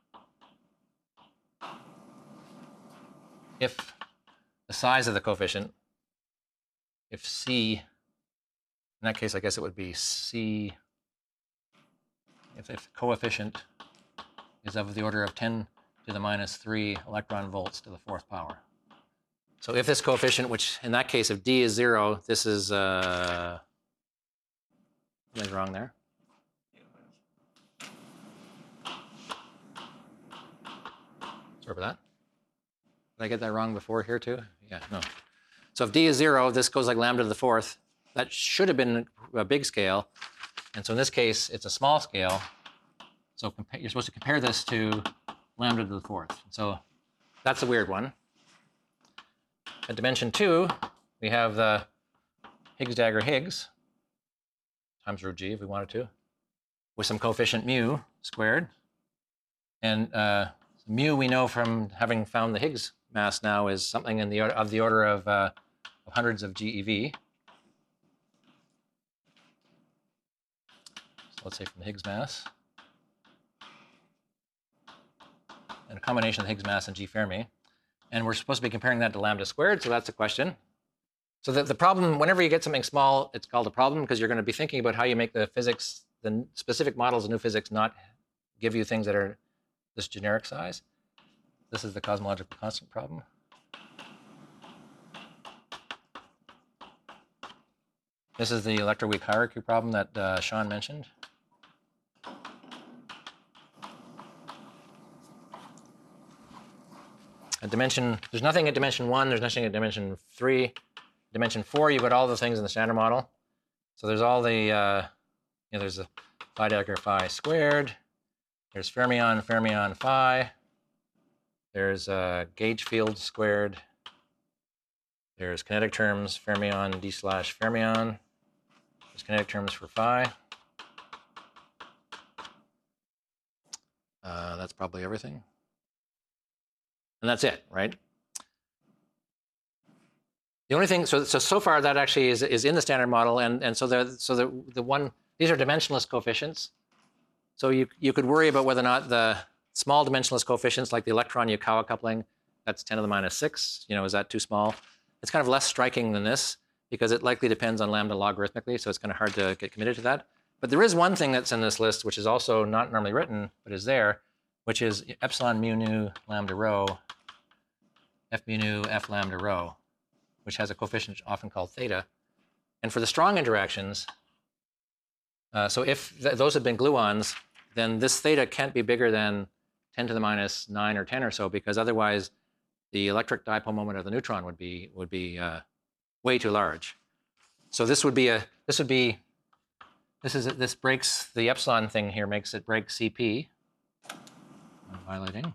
If the size of the coefficient, if c, in that case I guess it would be c, if the coefficient is of the order of 10 to the minus 3 electron volts to the 4th power. So if this coefficient, which in that case, if d is 0, this is, something's wrong there. Sorry about that. Did I get that wrong before here too? Yeah, no. So if d is 0, this goes like lambda to the 4th. That should have been a big scale. And so in this case, it's a small scale. So you're supposed to compare this to lambda to the 4th. So that's a weird one. At dimension 2, we have the Higgs dagger Higgs times root g if we wanted to, with some coefficient mu squared. And mu we know from having found the Higgs mass now is something in the order of hundreds of GeV. So let's say from the Higgs mass. And a combination of the Higgs mass and G Fermi. And we're supposed to be comparing that to lambda squared, so that's a question. So the problem, whenever you get something small, it's called a problem because you're going to be thinking about how you make the physics, the specific models of new physics not give you things that are this generic size. This is the cosmological constant problem. This is the electroweak hierarchy problem that Sean mentioned. At dimension, there's nothing at dimension 1, there's nothing at dimension 3. Dimension 4, you've got all the things in the standard model. So there's all the, there's a phi dagger phi squared. There's fermion, fermion phi. There's gauge field squared. There's kinetic terms, fermion d slash fermion. There's kinetic terms for phi. That's probably everything. And that's it, right? The only thing, so far that actually is in the standard model, and so the one, these are dimensionless coefficients. So you could worry about whether or not the small dimensionless coefficients like the electron Yukawa coupling, that's 10 to the minus 6, is that too small? It's kind of less striking than this because it likely depends on lambda logarithmically, so it's kind of hard to get committed to that. But there is one thing that's in this list which is also not normally written, but is there, which is epsilon mu nu lambda rho, f mu nu f lambda rho, which has a coefficient often called theta. And for the strong interactions, so if those have been gluons, then this theta can't be bigger than 10 to the minus 9 or 10 or so, because otherwise the electric dipole moment of the neutron would be way too large. So this breaks the epsilon thing here, makes it break CP. I'm violating.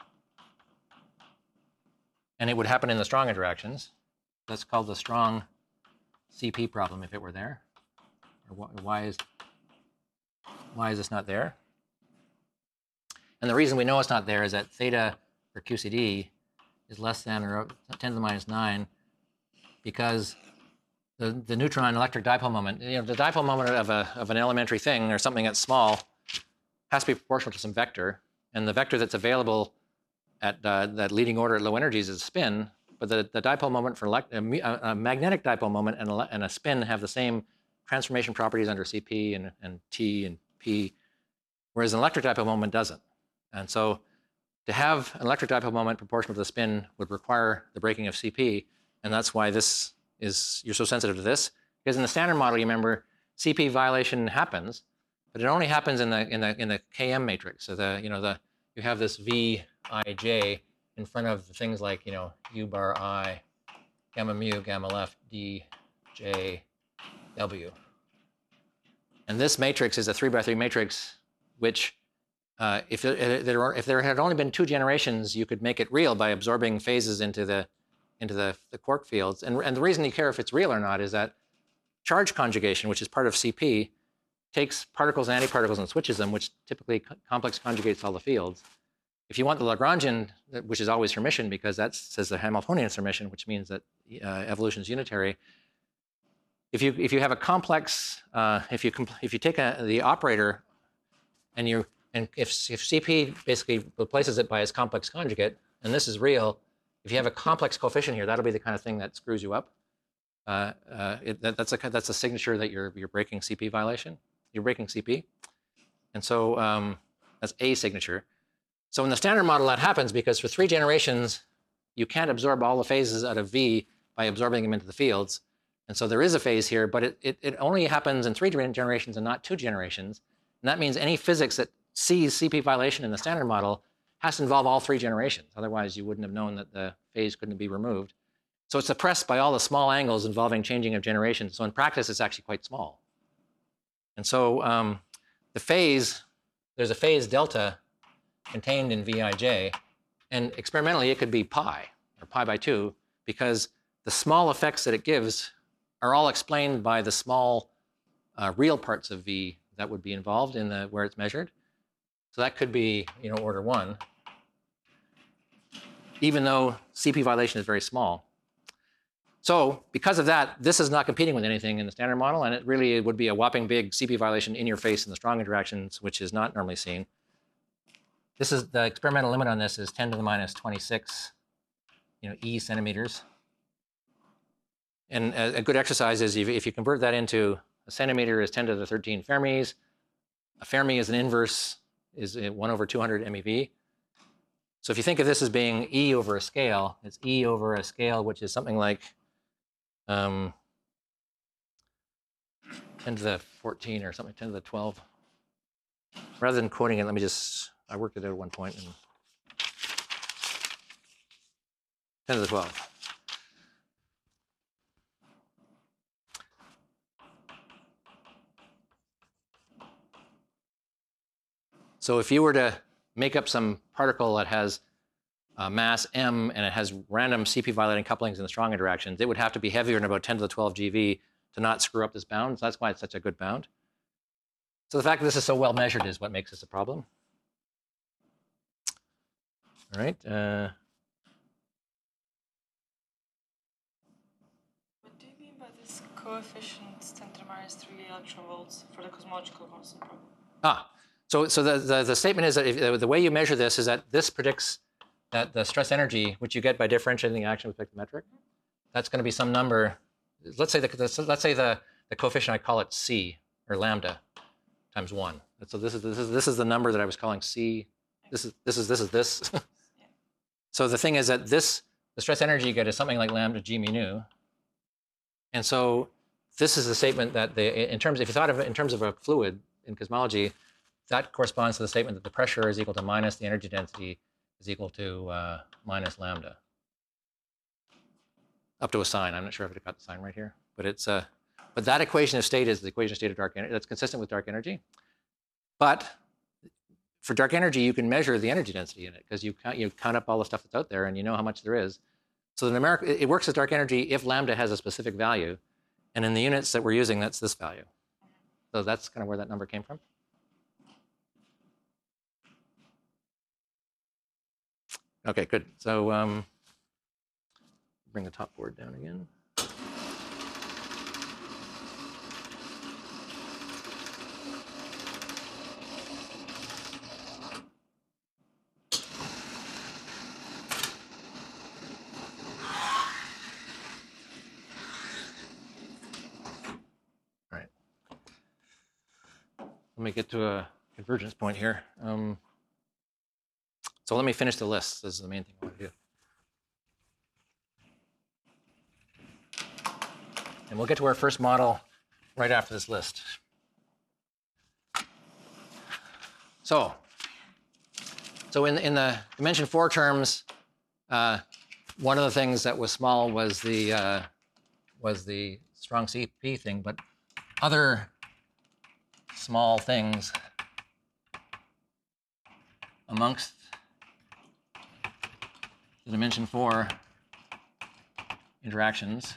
And it would happen in the strong interactions. That's called the strong CP problem if it were there. Or why is this not there? And the reason we know it's not there is that theta for QCD is less than or 10 to the minus 9 because the neutron electric dipole moment, the dipole moment of an elementary thing or something that's small has to be proportional to some vector. And the vector that's available at that leading order at low energies is spin. but the dipole moment for a magnetic dipole moment and a spin have the same transformation properties under CP and T and P, whereas an electric dipole moment doesn't. And so to have an electric dipole moment proportional to the spin would require the breaking of CP, and that's why you're so sensitive to this. Because in the Standard Model, you remember, CP violation happens, but it only happens in the KM matrix. So you have this Vij in front of things like U bar I, gamma mu, gamma left, D, J, W. And this matrix is a 3x3 matrix, which if there had only been 2 generations, you could make it real by absorbing phases into the quark fields. And the reason you care if it's real or not is that charge conjugation, which is part of CP, takes particles and antiparticles and switches them, which typically complex conjugates all the fields. If you want the Lagrangian, which is always Hermitian, because that says the Hamiltonian is Hermitian, which means that evolution is unitary. If you have a complex, if you take the operator and if CP basically replaces it by its complex conjugate, and this is real, if you have a complex coefficient here, that'll be the kind of thing that screws you up. That's a signature that you're breaking CP violation. You're breaking CP, and so that's a signature. So in the Standard Model, that happens because for 3 generations, you can't absorb all the phases out of V by absorbing them into the fields. And so there is a phase here, but it only happens in 3 generations and not 2 generations. And that means any physics that sees CP violation in the Standard Model has to involve all 3 generations. Otherwise, you wouldn't have known that the phase couldn't be removed. So it's suppressed by all the small angles involving changing of generations. So in practice, it's actually quite small. And so there's a phase delta contained in Vij, and experimentally it could be pi, or pi by 2, because the small effects that it gives are all explained by the small real parts of V that would be involved in where it's measured. So that could be order 1, even though CP violation is very small. So because of that, this is not competing with anything in the Standard Model, and it would be a whopping big CP violation in your face in the strong interactions, which is not normally seen. This is the experimental limit on this is 10 to the minus 26, E centimeters. And a good exercise is if you convert that into a centimeter is 10 to the 13 Fermis. A Fermi is an inverse, is 1 over 200 MeV. So if you think of this as being E over a scale, it's E over a scale, which is something like 10 to the 14 or something, 10 to the 12. Rather than quoting it, I worked it out at one point. And 10 to the 12. So if you were to make up some particle that has mass m and it has random CP violating couplings in the strong interactions, it would have to be heavier than about 10 to the 12 GeV to not screw up this bound. So that's why it's such a good bound. So the fact that this is so well measured is what makes this a problem. All right. What do you mean by this coefficient 10 to the minus 3 electronvolts for the cosmological constant problem? So the statement is that the way you measure this is that this predicts that the stress energy, which you get by differentiating the action with pictometric, that's going to be some number. Let's say the coefficient, I call it C or lambda times 1. So this is the number that I was calling C. This is this. So the thing is that the stress energy you get is something like lambda G mu nu. And so this is the statement that if you thought of it in terms of a fluid in cosmology, that corresponds to the statement that the pressure is equal to minus the energy density is equal to minus lambda. Up to a sign. I'm not sure if I got the sign right here, but but that equation of state is the equation of state of dark energy. That's consistent with dark energy. But for dark energy, you can measure the energy density in it because you count up all the stuff that's out there and you know how much there is. So the numeric, it works as dark energy if lambda has a specific value, and in the units that we're using, that's this value. So that's kind of where that number came from. Okay, good. So bring the top board down again. let me get to a convergence point here. So let me finish the list. This is the main thing I want to do. And we'll get to our first model right after this list. So in the dimension 4 terms, one of the things that was small was the strong CP thing, but other small things amongst the dimension 4 interactions,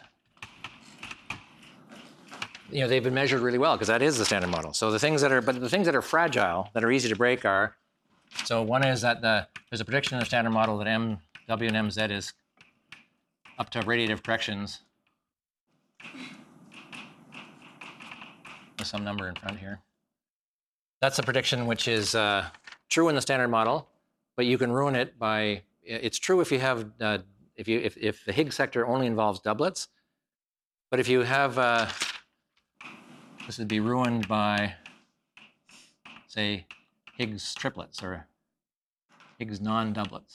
they've been measured really well because that is the standard model. So the things that are fragile, that are easy to break are, so one is that there's a prediction in the standard model that M, W, and MZ is up to radiative corrections with some number in front here. That's a prediction which is true in the standard model, but you can ruin it by, it's true if you have, if the Higgs sector only involves doublets, but if you have, this would be ruined by, say, Higgs triplets or Higgs non-doublets.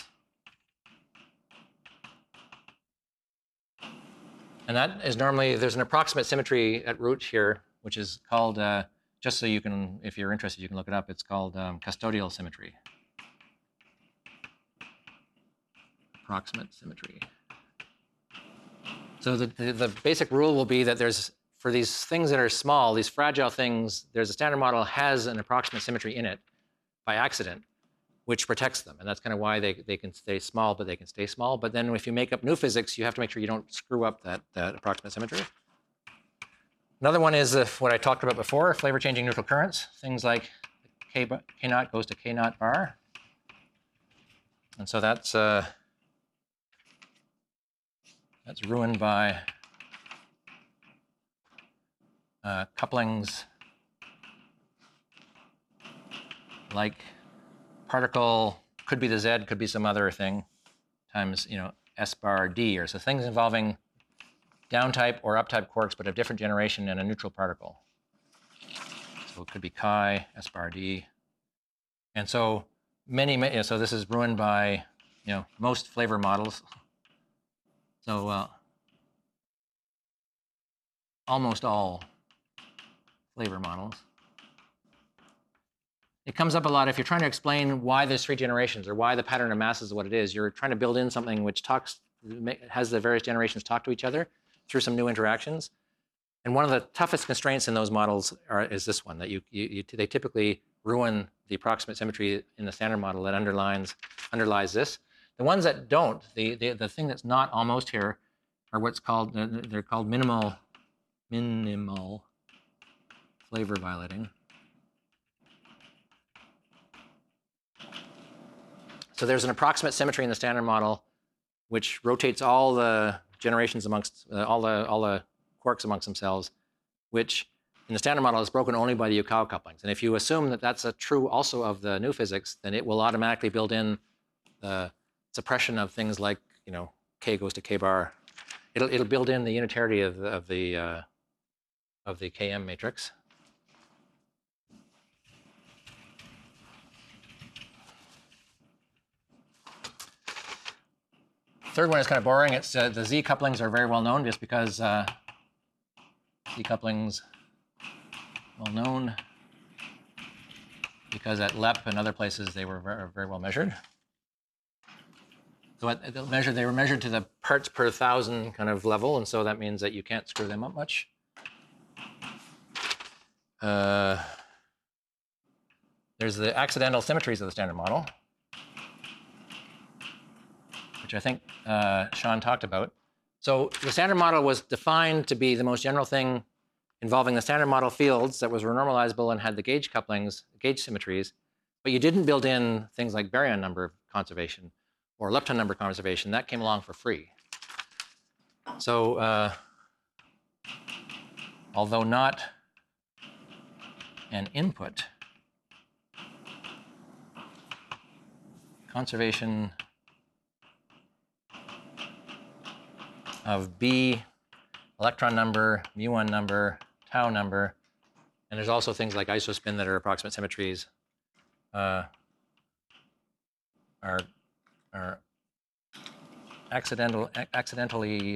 And that is normally, there's an approximate symmetry at root here, which is called, just so you can, if you're interested, you can look it up. It's called custodial symmetry. Approximate symmetry. So the basic rule will be that there's, for these things that are small, these fragile things, there's a standard model has an approximate symmetry in it by accident, which protects them. And that's kind of why they can stay small, but they can stay small. But then if you make up new physics, you have to make sure you don't screw up that approximate symmetry. Another one is what I talked about before, flavor changing neutral currents. Things like K naught goes to K naught bar. And so that's ruined by couplings like particle, could be the Z, could be some other thing, times S bar D, or so things involving down type or up type quarks, but of different generation and a neutral particle. So it could be chi, S bar D. And so so this is ruined by most flavor models. So almost all flavor models. It comes up a lot if you're trying to explain why there's 3 generations or why the pattern of masses is what it is. You're trying to build in something which has the various generations talk to each other through some new interactions. And one of the toughest constraints in those models is this one, that they typically ruin the approximate symmetry in the standard model that underlies this. The ones that don't, the thing that's not almost here, are what's called, they're called minimal flavor violating. So there's an approximate symmetry in the standard model which rotates all the generations amongst all the quarks amongst themselves, which in the standard model is broken only by the Yukawa couplings. And if you assume that that's true also of the new physics, then it will automatically build in the suppression of things like K goes to K bar. It'll build in the unitarity of the Km matrix. Third one is kind of boring. It's the Z couplings are very well known just because Z couplings well known because at LEP and other places they were very, very well measured. So they were measured to the parts per thousand kind of level, and so that means that you can't screw them up much. There's the accidental symmetries of the standard model, which I think Sean talked about. So the standard model was defined to be the most general thing involving the standard model fields that was renormalizable and had the gauge couplings, gauge symmetries, but you didn't build in things like baryon number conservation or lepton number conservation. That came along for free. So although not an input, conservation of B electron number, mu1 number, tau number, And there's also things like isospin that are approximate symmetries. Are accidentally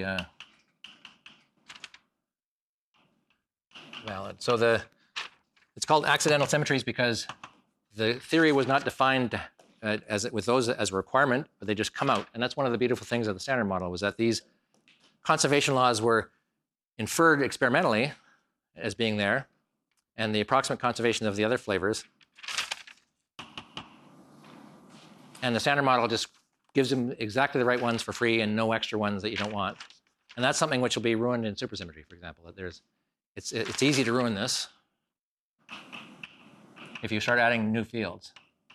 valid. So it's called accidental symmetries because the theory was not defined with those as a requirement, but they just come out. And that's one of the beautiful things of the Standard Model, was that these conservation laws were inferred experimentally as being there, and the approximate conservation of the other flavors. And the Standard Model just gives them exactly the right ones for free and no extra ones that you don't want. And that's something which will be ruined in supersymmetry, for example. It's easy to ruin this if you start adding new fields.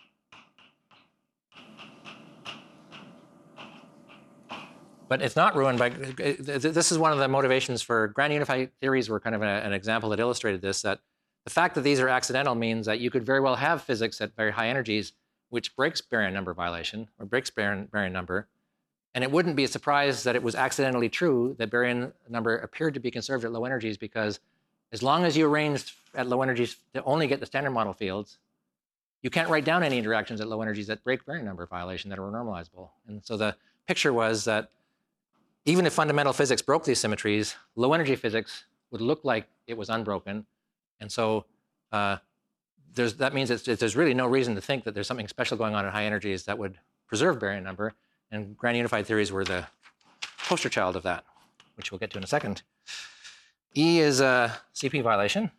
But it's not ruined by, this is one of the motivations for grand unified theories were kind of an example that illustrated this, that the fact that these are accidental means that you could very well have physics at very high energies which breaks baryon number violation, or breaks baryon number, and it wouldn't be a surprise that it was accidentally true that baryon number appeared to be conserved at low energies, because as long as you arranged at low energies to only get the Standard Model fields, you can't write down any interactions at low energies that break baryon number violation that are normalizable. And so the picture was that even if fundamental physics broke these symmetries, low energy physics would look like it was unbroken. And so that means there's really no reason to think that there's something special going on at high energies that would preserve baryon number. And grand unified theories were the poster child of that, which we'll get to in a second. E is a CP violation.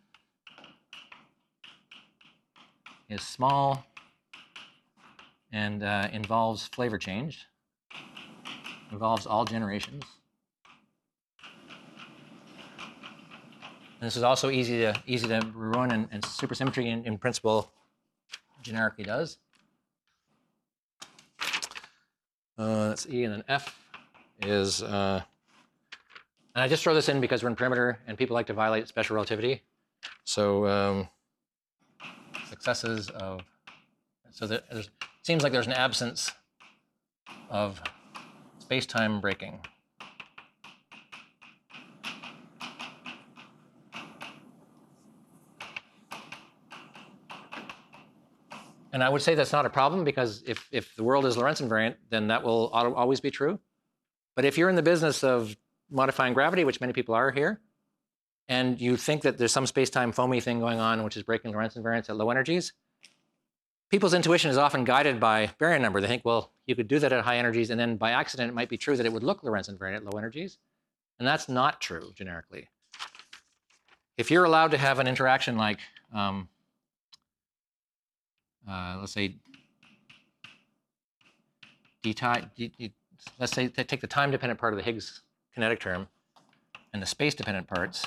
Is small and involves flavor change. Involves all generations. And this is also easy to ruin, and supersymmetry in principle generically does. That's E, and then F is, and I just throw this in because we're in perimeter and people like to violate special relativity. So successes of, so it seems like there's an absence of space-time breaking. And I would say that's not a problem, because if the world is Lorentz invariant, then that will always be true. But if you're in the business of modifying gravity, which many people are here, and you think that there's some space-time foamy thing going on which is breaking Lorentz invariance at low energies, people's intuition is often guided by baryon number. They think, well, you could do that at high energies, and then by accident it might be true that it would look Lorentz invariant at low energies. And that's not true generically. If you're allowed to have an interaction like, let's say, let's say they take the time-dependent part of the Higgs kinetic term and the space-dependent parts.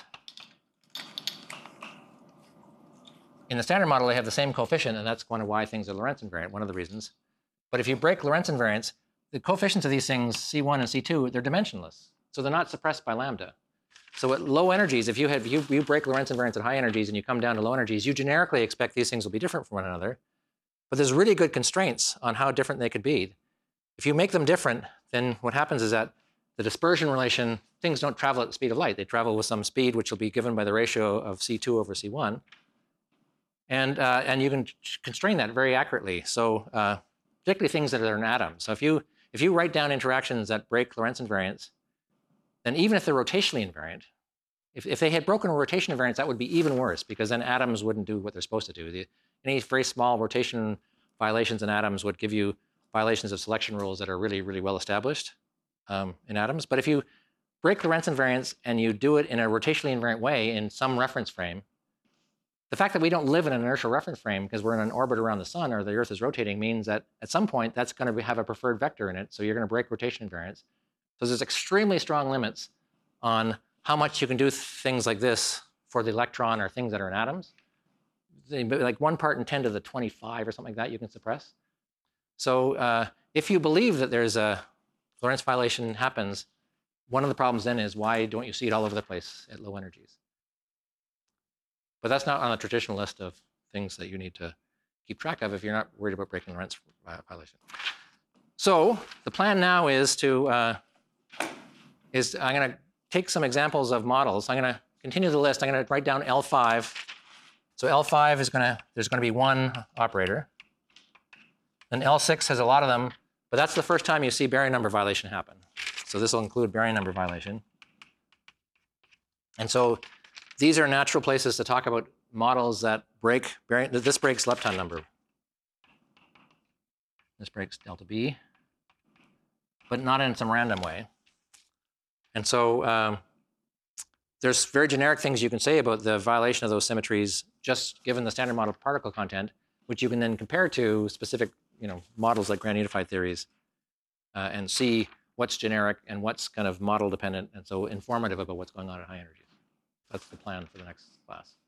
In the Standard Model, they have the same coefficient, and that's one of why things are Lorentz invariant, one of the reasons. But if you break Lorentz invariance, the coefficients of these things, C1 and C2, they're dimensionless. So they're not suppressed by lambda. So at low energies, if you break Lorentz invariance at high energies and you come down to low energies, you generically expect these things will be different from one another. But there's really good constraints on how different they could be. If you make them different, then what happens is that the dispersion relation, things don't travel at the speed of light. They travel with some speed which will be given by the ratio of C2 over C1. And you can constrain that very accurately. So particularly things that are in atoms. So if you write down interactions that break Lorentz invariance, then even if they're rotationally invariant, if they had broken rotation invariance, that would be even worse, because then atoms wouldn't do what they're supposed to do. Any very small rotation violations in atoms would give you violations of selection rules that are really, really well established in atoms. But if you break Lorentz invariance and you do it in a rotationally invariant way in some reference frame, the fact that we don't live in an inertial reference frame because we're in an orbit around the sun or the Earth is rotating means that at some point that's going to have a preferred vector in it. So you're going to break rotation invariance. So there's extremely strong limits on how much you can do things like this for the electron or things that are in atoms. Like 1 part in 10 to the 25 or something like that you can suppress. So if you believe that there's a Lorentz violation happens, one of the problems then is why don't you see it all over the place at low energies? But that's not on the traditional list of things that you need to keep track of if you're not worried about breaking Lorentz violation. So the plan now is I'm going to take some examples of models. I'm going to continue the list. I'm going to write down L5 So L5 is there's going to be one operator. And L6 has a lot of them, but that's the first time you see baryon number violation happen. So this will include baryon number violation. And so these are natural places to talk about models that break baryon. This breaks lepton number. This breaks delta B, but not in some random way. And so there's very generic things you can say about the violation of those symmetries, just given the standard model particle content, which you can then compare to specific models like grand unified theories and see what's generic and what's kind of model dependent, and so informative about what's going on at high energies. That's the plan for the next class.